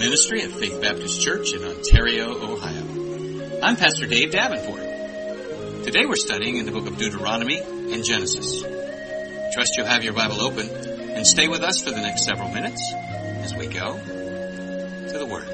ministry at Faith Baptist Church in Ontario, Ohio. I'm Pastor Dave Davenport. Today we're studying in the book of Deuteronomy and Genesis. Trust you'll have your Bible open and stay with us for the next several minutes as we go to the Word.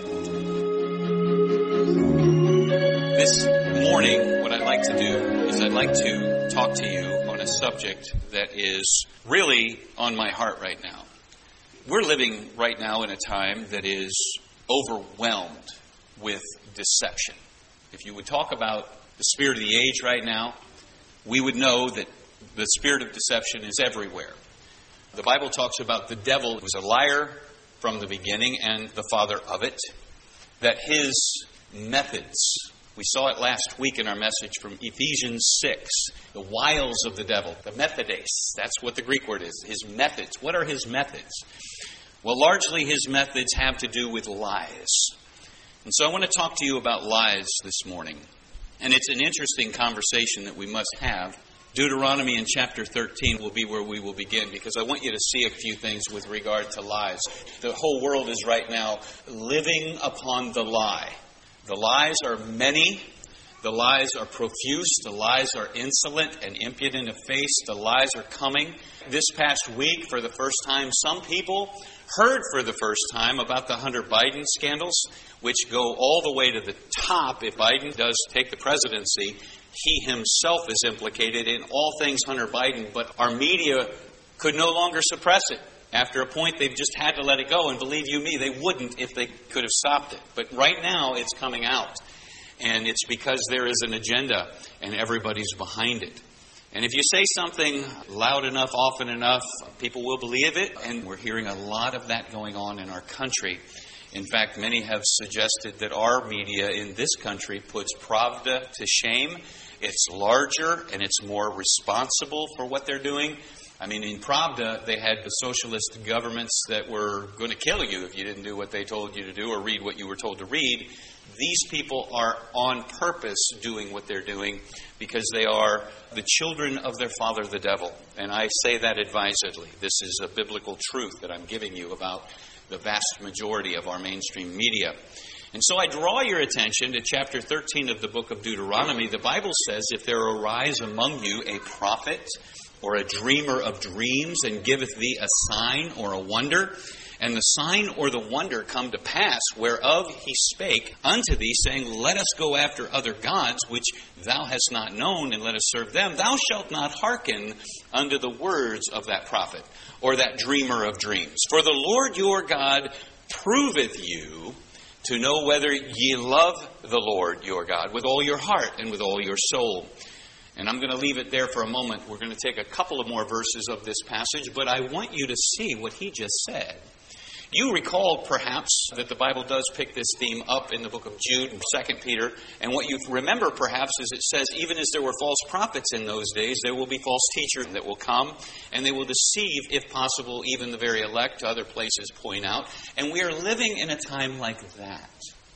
This morning, what I'd like to do is I'd like to talk to you on a subject that is really on my heart right now. We're living right now in a time that is overwhelmed with deception. If you would talk about the spirit of the age right now, we would know that the spirit of deception is everywhere. The Bible talks about the devil was a liar from the beginning and the father of it, that his methods, we saw it last week in our message from Ephesians 6, the wiles of the devil, the methodes, that's what the Greek word is, his methods. What are his methods? Well, largely his methods have to do with lies. And so I want to talk to you about lies this morning. And it's an interesting conversation that we must have. Deuteronomy in chapter 13 will be where we will begin, because I want you to see a few things with regard to lies. The whole world is right now living upon the lie. The lies are many. The lies are profuse. The lies are insolent and impudent of face. The lies are coming. This past week, for the first time, some people heard for the first time about the Hunter Biden scandals, which go all the way to the top. If Biden does take the presidency, he himself is implicated in all things Hunter Biden, but our media could no longer suppress it. After a point, they've just had to let it go, and believe you me, they wouldn't if they could have stopped it. But right now, it's coming out, and it's because there is an agenda, and everybody's behind it. And if you say something loud enough, often enough, people will believe it. And we're hearing a lot of that going on in our country. In fact, many have suggested that our media in this country puts Pravda to shame. It's larger and it's more responsible for what they're doing. I mean, in Pravda, they had the socialist governments that were going to kill you if you didn't do what they told you to do or read what you were told to read. These people are on purpose doing what they're doing because they are the children of their father, the devil. And I say that advisedly. This is a biblical truth that I'm giving you about the vast majority of our mainstream media. And so I draw your attention to chapter 13 of the book of Deuteronomy. The Bible says, if there arise among you a prophet or a dreamer of dreams, and giveth thee a sign or a wonder, and the sign or the wonder come to pass, whereof he spake unto thee, saying, let us go after other gods, which thou hast not known, and let us serve them, thou shalt not hearken unto the words of that prophet, or that dreamer of dreams. For the Lord your God proveth you to know whether ye love the Lord your God with all your heart and with all your soul. And I'm going to leave it there for a moment. We're going to take a couple of more verses of this passage, but I want you to see what he just said. You recall, perhaps, that the Bible does pick this theme up in the book of Jude and 2 Peter. And what you remember, perhaps, is it says, even as there were false prophets in those days, there will be false teachers that will come, and they will deceive, if possible, even the very elect. Other places point out. And we are living in a time like that.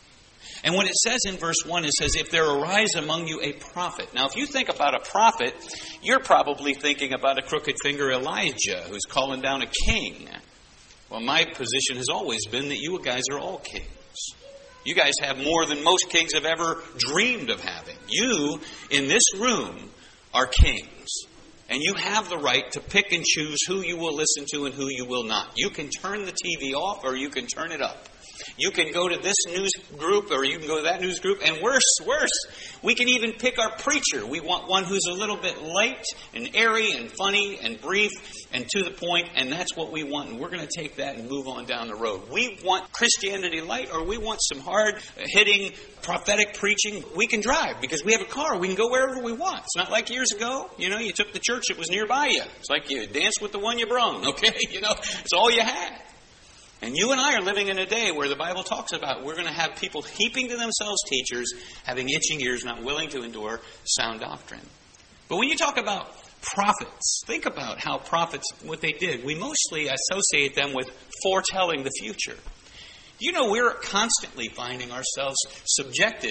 And when it says in verse 1, it says, if there arise among you a prophet. Now, if you think about a prophet, you're probably thinking about a crooked finger Elijah who's calling down a king. Well, my position has always been that you guys are all kings. You guys have more than most kings have ever dreamed of having. You, in this room, are kings. And you have the right to pick and choose who you will listen to and who you will not. You can turn the TV off or you can turn it up. You can go to this news group or you can go to that news group. And worse, we can even pick our preacher. We want one who's a little bit light and airy and funny and brief and to the point. And that's what we want. And we're going to take that and move on down the road. We want Christianity light, or we want some hard-hitting prophetic preaching. We can drive because we have a car. We can go wherever we want. It's not like years ago. You took the church that was nearby you. It's like you danced with the one you brung. Okay? It's all you had. And you and I are living in a day where the Bible talks about we're going to have people heaping to themselves teachers, having itching ears, not willing to endure sound doctrine. But when you talk about prophets, think about how prophets, what they did. We mostly associate them with foretelling the future. We're constantly finding ourselves subjected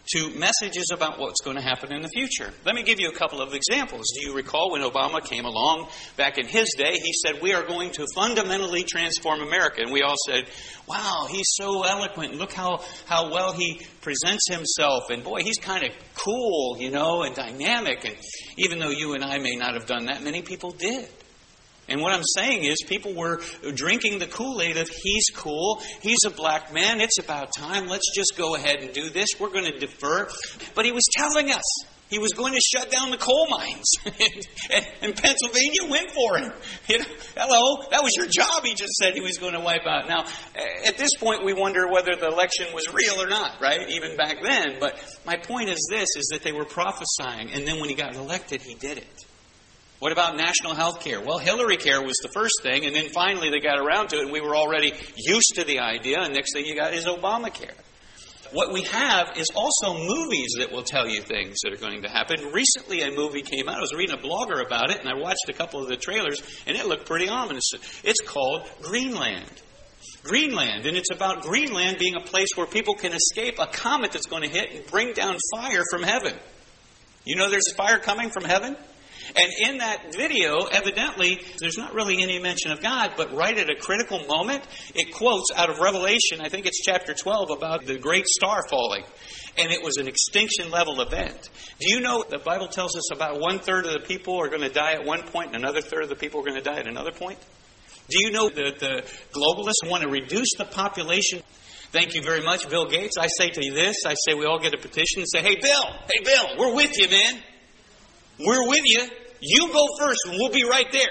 to messages about what's going to happen in the future. Let me give you a couple of examples. Do you recall when Obama came along back in his day, he said, we are going to fundamentally transform America. And we all said, wow, he's so eloquent. Look how well he presents himself. And boy, he's kind of cool, and dynamic. And even though you and I may not have done that, many people did. And what I'm saying is people were drinking the Kool-Aid of he's cool, he's a black man, it's about time, let's just go ahead and do this, we're going to defer. But he was telling us he was going to shut down the coal mines. And Pennsylvania went for him. Hello, that was your job, he just said he was going to wipe out. Now, at this point we wonder whether the election was real or not, right? Even back then. But my point is this, is that they were prophesying, and then when he got elected, he did it. What about national health care? Well, Hillary Care was the first thing, and then finally they got around to it, and we were already used to the idea, and next thing you got is Obamacare. What we have is also movies that will tell you things that are going to happen. Recently a movie came out. I was reading a blogger about it, and I watched a couple of the trailers, and it looked pretty ominous. It's called Greenland. Greenland, and it's about Greenland being a place where people can escape a comet that's going to hit and bring down fire from heaven. You know there's fire coming from heaven? And in that video, evidently, there's not really any mention of God, but right at a critical moment, it quotes out of Revelation, I think it's chapter 12, about the great star falling. And it was an extinction-level event. Do you know the Bible tells us about 1/3 of the people are going to die at one point, and another third of the people are going to die at another point? Do you know that the globalists want to reduce the population? Thank you very much, Bill Gates. I say to you this, I say we all get a petition and say, hey, Bill, we're with you, man. We're with you. You go first and we'll be right there.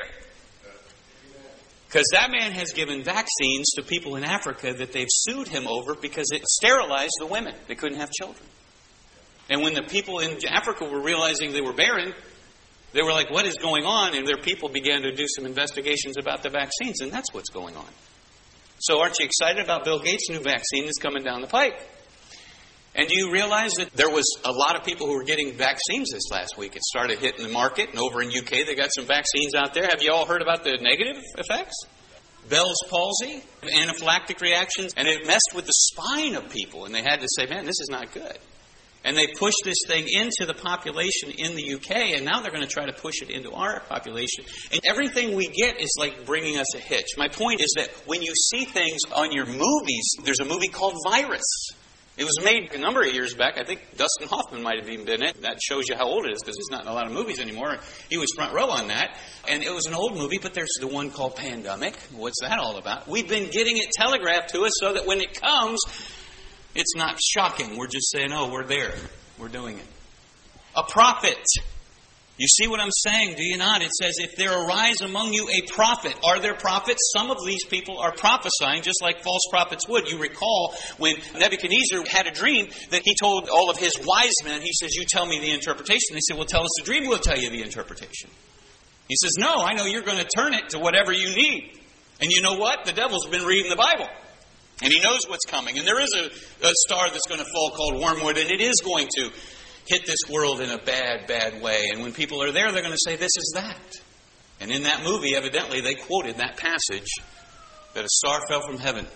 Because that man has given vaccines to people in Africa that they've sued him over because it sterilized the women. They couldn't have children. And when the people in Africa were realizing they were barren, they were like, what is going on? And their people began to do some investigations about the vaccines, and that's what's going on. So aren't you excited about Bill Gates' new vaccine that's coming down the pike? And do you realize that there was a lot of people who were getting vaccines this last week? It started hitting the market, and over in UK they got some vaccines out there. Have you all heard about the negative effects? Bell's palsy, anaphylactic reactions, and it messed with the spine of people. And they had to say, man, this is not good. And they pushed this thing into the population in the UK, and now they're going to try to push it into our population. And everything we get is like bringing us a hitch. My point is that when you see things on your movies, there's a movie called Virus. It was made a number of years back. I think Dustin Hoffman might have even been in it. That shows you how old it is because he's not in a lot of movies anymore. He was front row on that. And it was an old movie, but there's the one called Pandemic. What's that all about? We've been getting it telegraphed to us so that when it comes, it's not shocking. We're just saying, oh, we're there. We're doing it. A prophet. You see what I'm saying, do you not? It says, if there arise among you a prophet. Are there prophets? Some of these people are prophesying just like false prophets would. You recall when Nebuchadnezzar had a dream that he told all of his wise men, he says, you tell me the interpretation. They said, well, tell us the dream, we'll tell you the interpretation. He says, no, I know you're going to turn it to whatever you need. And you know what? The devil's been reading the Bible. And he knows what's coming. And there is a star that's going to fall called Wormwood, and it is going to hit this world in a bad, bad way. And when people are there, they're going to say, this is that. And in that movie, evidently, they quoted that passage that a star fell from heaven.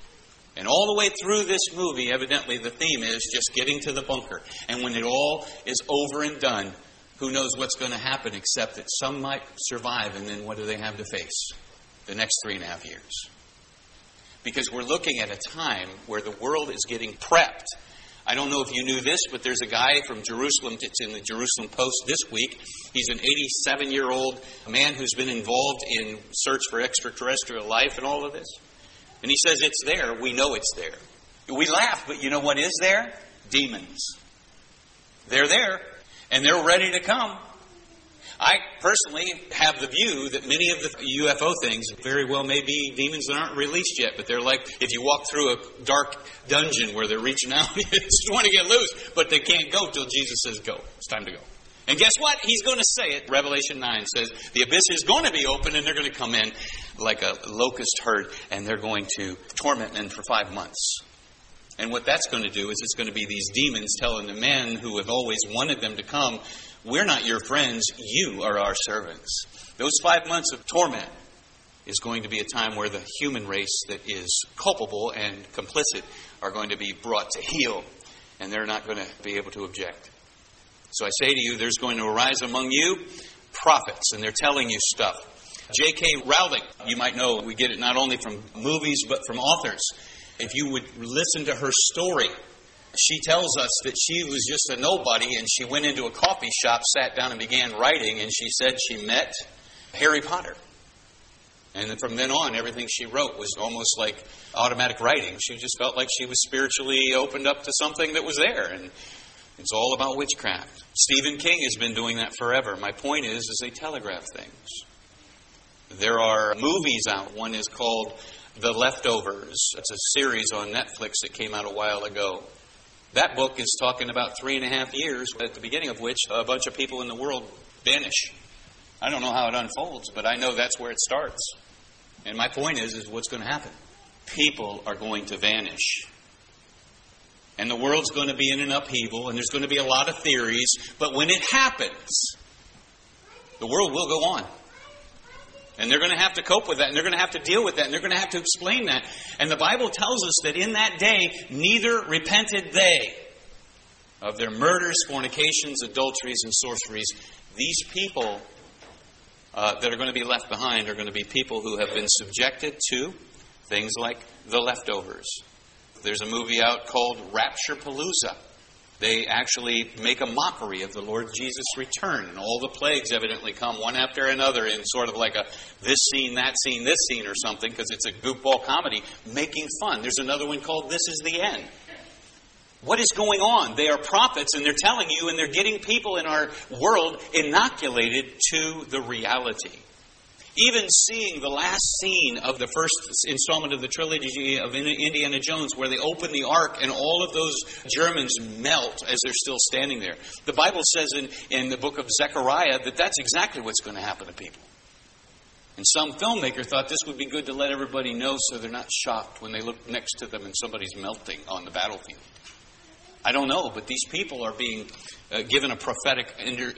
And all the way through this movie, evidently, the theme is just getting to the bunker. And when it all is over and done, who knows what's going to happen except that some might survive, and then what do they have to face? The next 3.5 years. Because we're looking at a time where the world is getting prepped. I don't know if you knew this, but there's a guy from Jerusalem. It's in the Jerusalem Post this week. He's an 87-year-old man who's been involved in search for extraterrestrial life and all of this. And he says it's there. We know it's there. We laugh, but you know what is there? Demons. They're there, and they're ready to come. I personally have the view that many of the UFO things very well may be demons that aren't released yet, but they're like if you walk through a dark dungeon where they're reaching out, you just want to get loose, but they can't go till Jesus says go. It's time to go. And guess what? He's going to say it. Revelation 9 says the abyss is going to be open and they're going to come in like a locust herd and they're going to torment men for 5 months. And what that's going to do is it's going to be these demons telling the men who have always wanted them to come, we're not your friends, you are our servants. Those 5 months of torment is going to be a time where the human race that is culpable and complicit are going to be brought to heel. and they're not going to be able to object. So I say to you, there's going to arise among you prophets, and they're telling you stuff. J.K. Rowling, you might know, we get it not only from movies, but from authors. If you would listen to her story, she tells us that she was just a nobody, and she went into a coffee shop, sat down, and began writing, and she said she met Harry Potter. And then from then on, everything she wrote was almost like automatic writing. She just felt like she was spiritually opened up to something that was there, and it's all about witchcraft. Stephen King has been doing that forever. My point is they telegraph things. There are movies out. One is called The Leftovers. It's a series on Netflix that came out a while ago. That book is talking about 3.5 years, at the beginning of which a bunch of people in the world vanish. I don't know how it unfolds, but I know that's where it starts. And my point is what's going to happen. People are going to vanish. And the world's going to be in an upheaval, and there's going to be a lot of theories. But when it happens, the world will go on. And they're going to have to cope with that, and they're going to have to deal with that, and they're going to have to explain that. And the Bible tells us that in that day, neither repented they of their murders, fornications, adulteries, and sorceries. These people that are going to be left behind are going to be people who have been subjected to things like the leftovers. There's a movie out called Rapturepalooza. They actually make a mockery of the Lord Jesus' return. And all the plagues evidently come one after another in sort of like a this scene, that scene, this scene or something, because it's a goofball comedy making fun. There's another one called This Is the End. What is going on? They are prophets, and they're telling you, and they're getting people in our world inoculated to the reality. Even seeing the last scene of the first installment of the trilogy of Indiana Jones, where they open the ark and all of those Germans melt as they're still standing there. The Bible says in the book of Zechariah that that's exactly what's going to happen to people. And some filmmaker thought this would be good to let everybody know so they're not shocked when they look next to them and somebody's melting on the battlefield. I don't know, but these people are being given a prophetic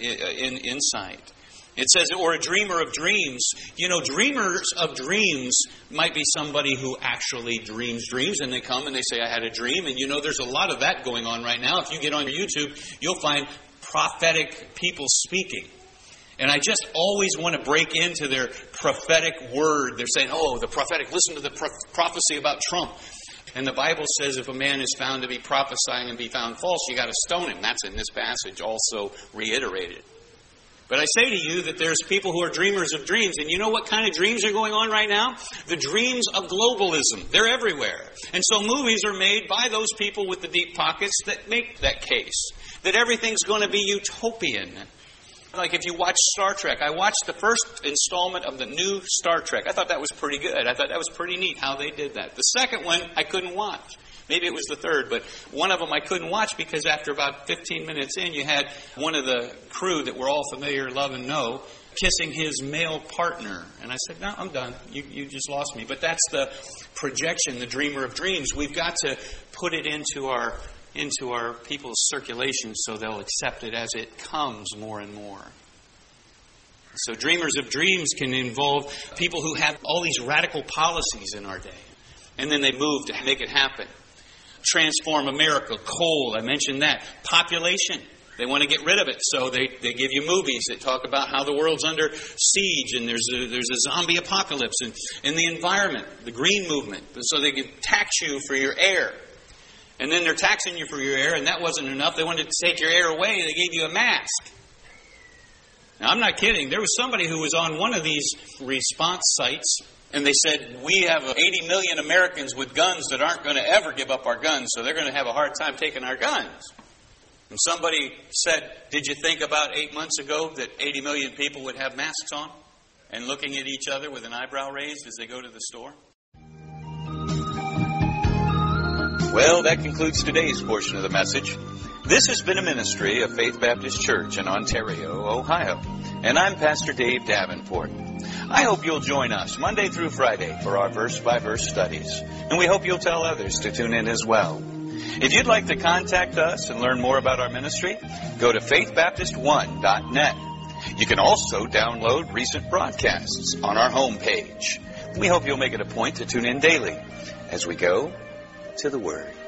insight. It says, or a dreamer of dreams. You know, dreamers of dreams might be somebody who actually dreams dreams, and they come and they say, I had a dream. And you know, there's a lot of that going on right now. If you get on YouTube, you'll find prophetic people speaking. And I just always want to break into their prophetic word. They're saying, oh, the prophetic, listen to the prophecy about Trump. And the Bible says if a man is found to be prophesying and be found false, you got to stone him. That's in this passage also reiterated. But I say to you that there's people who are dreamers of dreams. And you know what kind of dreams are going on right now? The dreams of globalism. They're everywhere. And so movies are made by those people with the deep pockets that make that case. That everything's going to be utopian. Like if you watch Star Trek, I watched the first installment of the new Star Trek. I thought that was pretty good. I thought that was pretty neat how they did that. The second one, I couldn't watch. Maybe it was the third, but one of them I couldn't watch because after about 15 minutes in, you had one of the crew that we're all familiar, love, and know, kissing his male partner. And I said, no, I'm done. You just lost me. But that's the projection, the dreamer of dreams. We've got to put it into our people's circulation so they'll accept it as it comes more and more. So dreamers of dreams can involve people who have all these radical policies in our day. And then they move to make it happen. Transform America, coal, I mentioned that. Population, they want to get rid of it. So they give you movies that talk about how the world's under siege and there's a zombie apocalypse. And the environment, the green movement. So they can tax you for your air. And then they're taxing you for your air, and that wasn't enough. They wanted to take your air away, and they gave you a mask. Now, I'm not kidding. There was somebody who was on one of these response sites, and they said, we have 80 million Americans with guns that aren't going to ever give up our guns, so they're going to have a hard time taking our guns. And somebody said, did you think about 8 months ago that 80 million people would have masks on and looking at each other with an eyebrow raised as they go to the store? Well, that concludes today's portion of the message. This has been a ministry of Faith Baptist Church in Ontario, Ohio. And I'm Pastor Dave Davenport. I hope you'll join us Monday through Friday for our verse-by-verse studies. And we hope you'll tell others to tune in as well. If you'd like to contact us and learn more about our ministry, go to faithbaptist1.net. You can also download recent broadcasts on our homepage. We hope you'll make it a point to tune in daily as we go to the Word.